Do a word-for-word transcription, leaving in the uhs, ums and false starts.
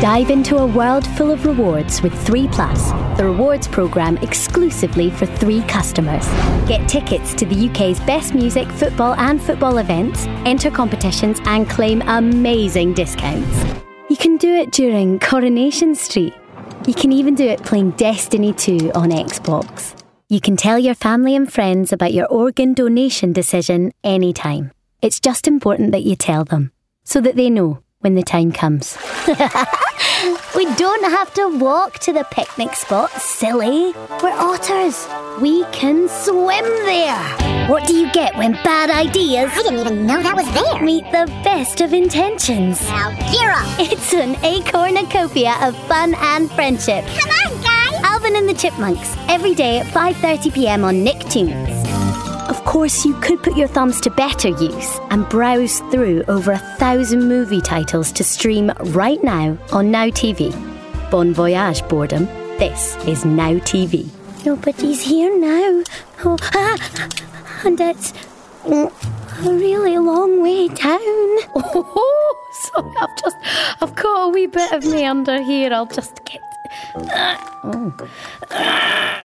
Dive into a world full of rewards with three plus, the rewards programme exclusively for three customers. Get tickets to the U K's best music, football and football events, enter competitions and claim amazing discounts. You can do it during Coronation Street. You can even do it playing Destiny two on Xbox. You can tell your family and friends about your organ donation decision anytime. It's just important that you tell them, so that they know when the time comes. We don't have to walk to the picnic spot, silly. We're otters. We can swim there. What do you get when bad ideas... I didn't even know that was there. ...meet the best of intentions? Now, gear up. It's an acornucopia of fun and friendship. Come on, guys. Alvin and the Chipmunks, every day at five thirty p m on Nicktoons. Of course, you could put your thumbs to better use and browse through over a thousand movie titles to stream right now on Now T V. Bon voyage, boredom. This is Now T V. Nobody's here now. Oh, ah, and it's a really long way down. Oh, sorry, I've just, I've got a wee bit of me under here. I'll just get... Uh, oh.